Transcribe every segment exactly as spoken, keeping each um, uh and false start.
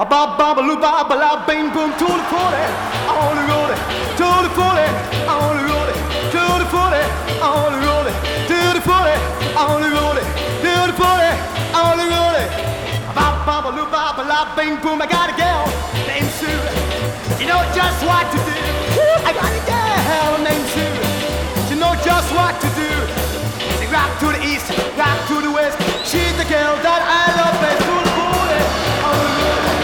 A ba ba ba loo ba ba la bing boom to the party. I wanna roll it to the party. I wanna roll it to the party. I wanna roll it to the party. I wanna roll it to the party. I wanna roll it. A ba ba ba loo ba ba la bing boom. I got a gal named Sue. She knows just what to do. I got a gal named Sue. She knows just what to do. She rock to the east, rock to the west. She's the girl that I love best. To the party. I wanna roll it.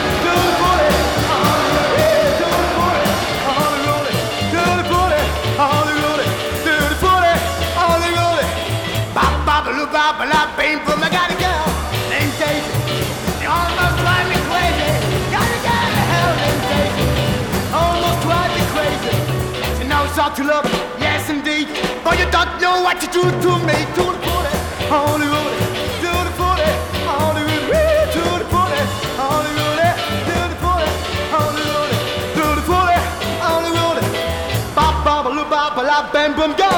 Ba la bing boom, I got a girl named Daisy. She almost drives me crazy. Got a girl hell named Daisy. Almost drives me crazy. She knows how to love me, yes indeed. But you don't know what to do to me. To the party, on the road. To the party, on the road. To the party, on the road. To the party, on the road. To the party, on the road. Ba ba ba lu ba ba la bing boom, go.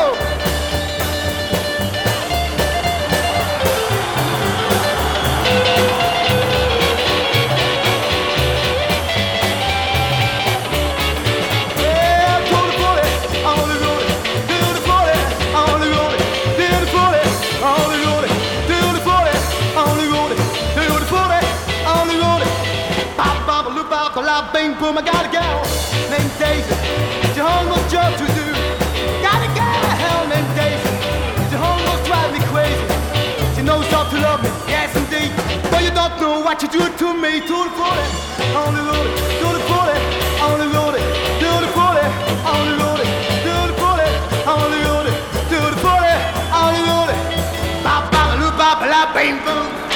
Bing boom, I got a gal named Daisy. She almost jumped to do. Got a gal named Daisy. She almost drives me crazy. She knows how to love me, yes indeed. But you don't know what you do to me. To the party, on the road, to the party, on the road, to the party, on the road, to the party, on the road, to the party, on the road. Ba ba ba ba ba, bing boom.